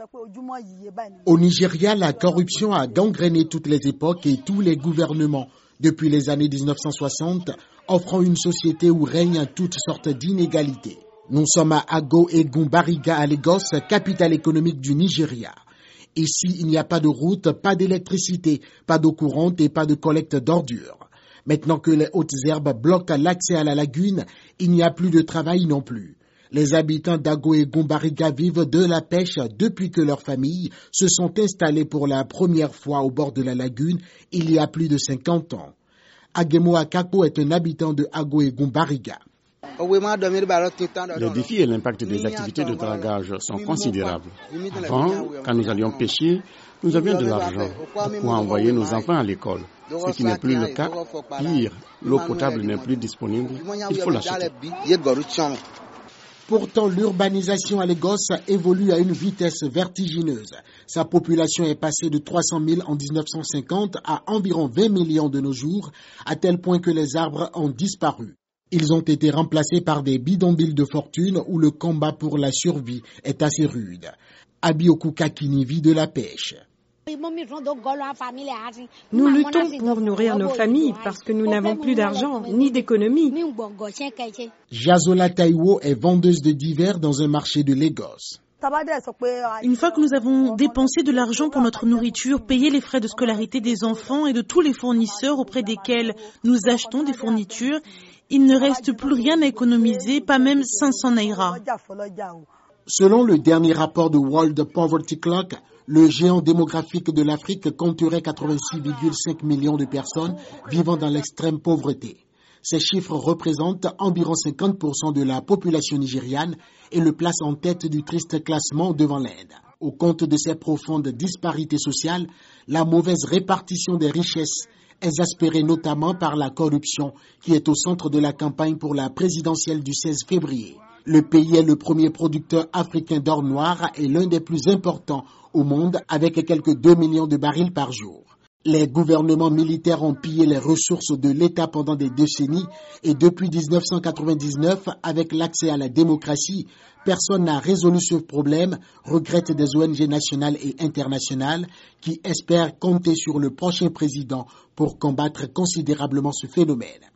Au Nigeria, la corruption a gangréné toutes les époques et tous les gouvernements depuis les années 1960, offrant une société où règnent toutes sortes d'inégalités. Nous sommes à Ago Egun Bariga à Lagos, capitale économique du Nigeria. Ici, il n'y a pas de route, pas d'électricité, pas d'eau courante et pas de collecte d'ordures. Maintenant que les hautes herbes bloquent l'accès à la lagune, il n'y a plus de travail non plus. Les habitants d'Ago Egun Bariga vivent de la pêche depuis que leurs familles se sont installées pour la première fois au bord de la lagune il y a plus de 50 ans. Agemo Akako est un habitant de Ago Egun Bariga. Les défis et l'impact des activités de dragage sont considérables. Avant, quand nous allions pêcher, nous avions de l'argent pour envoyer nos enfants à l'école. Ce qui n'est plus le cas. Pire, l'eau potable n'est plus disponible. Il faut l'acheter. Pourtant, l'urbanisation à Lagos évolue à une vitesse vertigineuse. Sa population est passée de 300 000 en 1950 à environ 20 millions de nos jours, à tel point que les arbres ont disparu. Ils ont été remplacés par des bidonvilles de fortune où le combat pour la survie est assez rude. Abioku Kakini vit de la pêche. Nous luttons pour nourrir nos familles parce que nous n'avons plus d'argent ni d'économie. Jazola Taiwo est vendeuse de divers dans un marché de Lagos. Une fois que nous avons dépensé de l'argent pour notre nourriture, payé les frais de scolarité des enfants et de tous les fournisseurs auprès desquels nous achetons des fournitures, il ne reste plus rien à économiser, pas même 500 naira. Selon le dernier rapport de World Poverty Clock, le géant démographique de l'Afrique compterait 86,5 millions de personnes vivant dans l'extrême pauvreté. Ces chiffres représentent environ 50% de la population nigériane et le placent en tête du triste classement devant l'Inde. Au compte de ces profondes disparités sociales, la mauvaise répartition des richesses, exaspérée notamment par la corruption qui est au centre de la campagne pour la présidentielle du 16 février. Le pays est le premier producteur africain d'or noir et l'un des plus importants au monde avec quelques 2 millions de barils par jour. Les gouvernements militaires ont pillé les ressources de l'État pendant des décennies et depuis 1999, avec l'accès à la démocratie, personne n'a résolu ce problème, regrettent des ONG nationales et internationales qui espèrent compter sur le prochain président pour combattre considérablement ce phénomène.